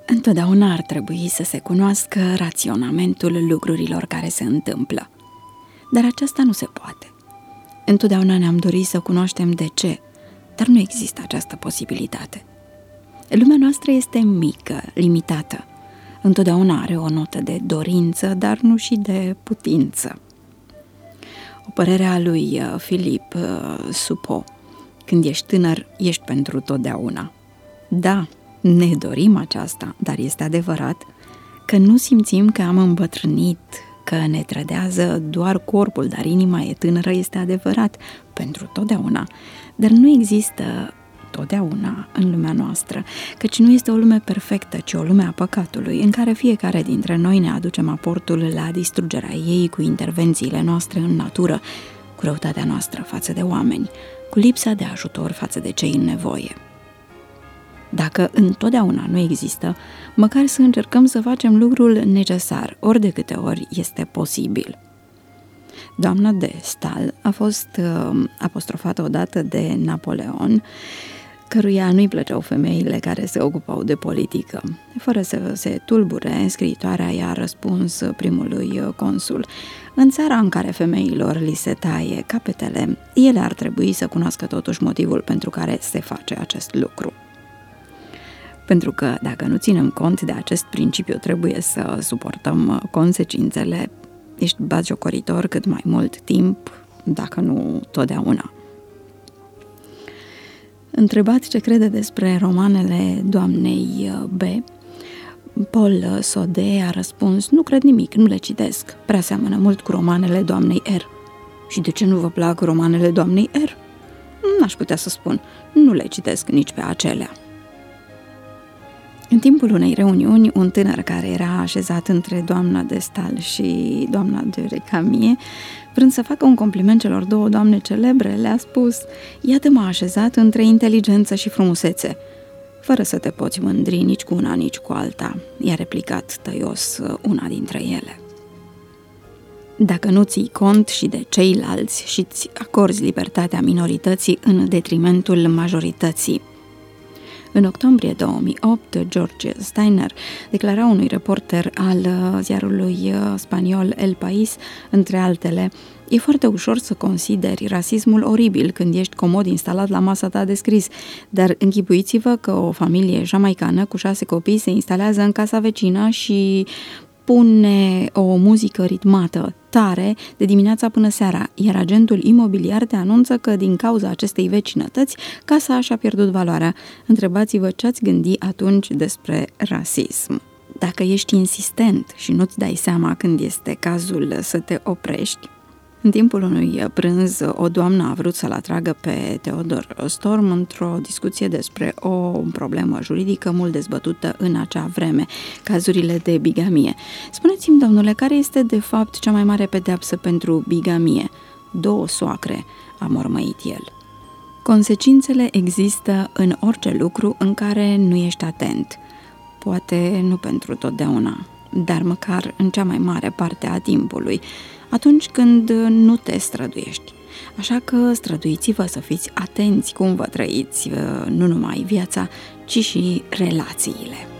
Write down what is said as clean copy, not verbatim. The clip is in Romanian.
Întotdeauna ar trebui să se cunoască raționamentul lucrurilor care se întâmplă. Dar aceasta nu se poate. Întotdeauna ne-am dorit să cunoaștem de ce, dar nu există această posibilitate. Lumea noastră este mică, limitată. Întotdeauna are o notă de dorință, dar nu și de putință. O părere a lui Philippe Soupault: când ești tânăr, ești pentru totdeauna. Da, ne dorim aceasta, dar este adevărat că nu simțim că am îmbătrânit, că ne trădează doar corpul, dar inima e tânără, este adevărat, pentru totdeauna. Dar nu există totdeauna în lumea noastră, căci nu este o lume perfectă, ci o lume a păcatului, în care fiecare dintre noi ne aducem aportul la distrugerea ei cu intervențiile noastre în natură, cu răutatea noastră față de oameni, cu lipsa de ajutor față de cei în nevoie. Dacă întotdeauna nu există, măcar să încercăm să facem lucrul necesar, ori de câte ori este posibil. Doamna de Staël a fost apostrofată odată de Napoleon, căruia nu-i plăceau femeile care se ocupau de politică. Fără să se tulbure, scriitoarea i-a răspuns primului consul: în țara în care femeilor li se taie capetele, ele ar trebui să cunoască totuși motivul pentru care se face acest lucru. Pentru că dacă nu ținem cont de acest principiu, trebuie să suportăm consecințele. Ești batjocoritor cât mai mult timp, dacă nu totdeauna. Întrebat ce crede despre romanele doamnei B, Paul Sode a răspuns: nu cred nimic, nu le citesc, prea seamănă mult cu romanele doamnei R. Și de ce nu vă plac romanele doamnei R? N-aș putea să spun, nu le citesc nici pe acelea. În timpul unei reuniuni, un tânăr care era așezat între doamna de Staël și doamna de Recamier, vrând să facă un compliment celor două doamne celebre, le-a spus: iată-mă așezat între inteligență și frumusețe, fără să te poți mândri nici cu una, nici cu alta, i-a replicat tăios una dintre ele. Dacă nu ții cont și de ceilalți și îți acorzi libertatea minorității în detrimentul majorității. În octombrie 2008, George Steiner declara unui reporter al ziarului spaniol El País, între altele: e foarte ușor să consideri rasismul oribil când ești comod instalat la masa ta de scris, dar închipuiți-vă că o familie jamaicană cu 6 copii se instalează în casa vecină și pune o muzică ritmată, tare, de dimineața până seara, iar agentul imobiliar te anunță că din cauza acestei vecinătăți, casa și-a pierdut valoarea. Întrebați-vă ce ați gândi atunci despre rasism. Dacă ești insistent și nu-ți dai seama când este cazul să te oprești. În timpul unui prânz, o doamnă a vrut să-l atragă pe Theodor Storm într-o discuție despre o problemă juridică mult dezbătută în acea vreme, cazurile de bigamie. Spuneți-mi, domnule, care este de fapt cea mai mare pedeapsă pentru bigamie? 2 soacre, a mormăit el. Consecințele există în orice lucru în care nu ești atent. Poate nu pentru totdeauna, dar măcar în cea mai mare parte a timpului, atunci când nu te străduiești. Așa că străduiți-vă să fiți atenți cum vă trăiți nu numai viața, ci și relațiile.